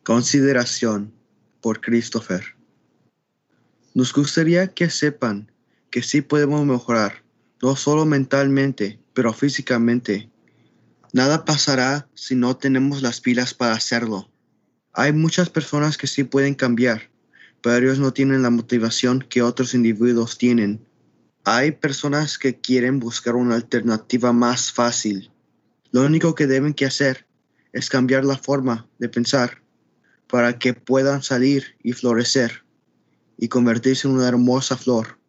Consideración por Christopher. Nos gustaría que sepan que sí podemos mejorar, no solo mentalmente, pero físicamente. Nada pasará si no tenemos las pilas para hacerlo. Hay muchas personas que sí pueden cambiar, pero ellos no tienen la motivación que otros individuos tienen. Hay personas que quieren buscar una alternativa más fácil. Lo único que deben que hacer es cambiar la forma de pensar para que puedan salir y florecer y convertirse en una hermosa flor.